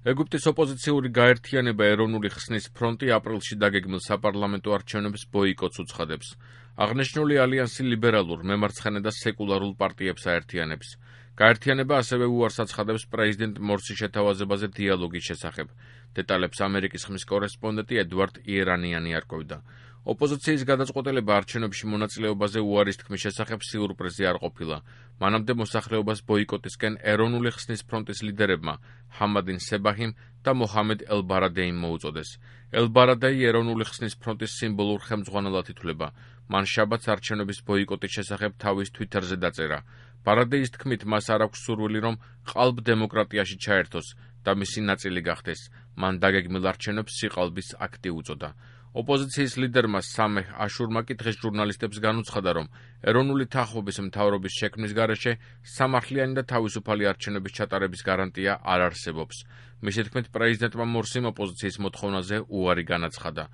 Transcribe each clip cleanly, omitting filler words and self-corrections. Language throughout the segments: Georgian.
ეგვიპტის ოპოზიციური გაერთიანება ეროვნული ხსნის ფრონტი აპრილში დაგეგმილ საპარლამენტო არჩევნების ბოიკოტს უცხადებს. აღნიშნული ალიანსი ლიბერალურ, მემარცხენე და სეკულარულ პარტიებს აერთიანებს. გაერთიანება ასევე უარს აცხადებს პრეზიდენტ მორსის შეთავაზებაზე დიალოგის შესახებ. დეტალებს ამერიკის ხმის კორესპონდენტი ედვარდ იერანიანი არკვევდა. ოპოზიციის გადაწყვეტილება არჩევნებში მონაწილეობაზე უარის თქმის შესახებ სიურპრიზი არ ყოფილა. მანამდე მოსახლეობას ბოიკოტისკენ ეროვნული ხსნის ფრონტის ლიდერებმა ჰამადინ სებაჰიმ და მოჰამედ ელ-ბარადეიმ მოუწოდეს. ელ-ბარადეი ეროვნული ხსნის ფრონტის სიმბოლურ ხელმძღვანელად ითვლება. მან შაბათს არჩევნების ბოიკოტის შესახებ თავის თვიტერზე დაწერა. ბარადეის თქმით, მას არ აქვს სურვილი, რომ ყალბ დემოკრატიაში ჩაერთოს და მისი ნაწილი გახდეს. მან დაგეგმილ არჩევნებს სიყალბის აქტი უწოდა. ოპოზიციის ლიდერმა სამეჰ აშურმა კი დღეს ჟურნალისტებს განუცხადა, რომ ეროვნული თანხმობის მთავრობის შექმნის გარეშე სამართლიანი და თავისუფალი არჩევნების ჩატარების გარანტია არ არსებობს. მისი თქმით, პრეზიდენტმა მორსიმ ოპოზიციის მოთხოვნაზე უარი განაცხადა.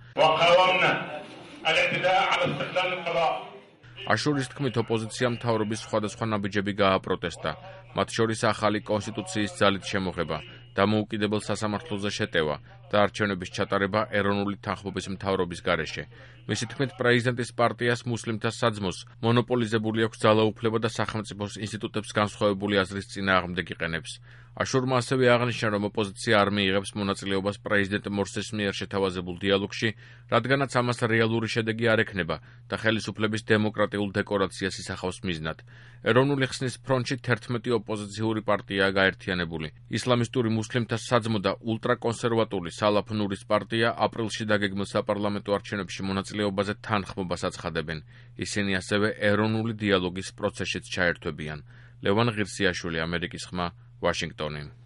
აშურის თქმით, ოპოზიციამ მთავრობის სხვადასხვა ნაბიჯები გააპროტესტა, მათ შორის ახალი კონსტიტუციის ძალით შემოღება, დამოუკიდებელ სასამართლოზე შეტევა და არჩევნების ჩატარება ეროვნული თანხმობის მთავრობის გარეშე. მისი თქმით, პრეზიდენტის პარტიას მუსლიმთა საძმოს მონოპოლიზებული აქვს ძალაუფლება და სახელმწიფოს ინსტიტუტებს განსხვავებული აზრის წინააღმდეგ იყენებს. აშურმა ასევე აღნიშნა, რომ ოპოზიცია არ მიიღებს მონაწილეობას პრეზიდენტ მორსის მიერ შეთავაზებულ დიალოგში, რადგანაც ამას რეალური შედეგი არ ექნება და ხელისუფლების დემოკრატიულ დეკორაციას ისახავს მიზნად. ეროვნული ხსნის ფრონტში 11 ოპოზიციური პარტიაა გაერთიანებული. ისლამისტური მუსლიმთა საძმო და ულტრაკონსერვატული სალაფ ნურის პარტია აპრილში დაგეგმილ საპარლამენტო არჩევნებში მონაწილეობაზე თანხმობას აცხადებენ. ისინი ასევე ეროვნული დიალოგის პროცესშიც ჩაერთვებიან. ლევან ღირსიაშვილი, ამერიკის ხმა, ვაშინგტონი.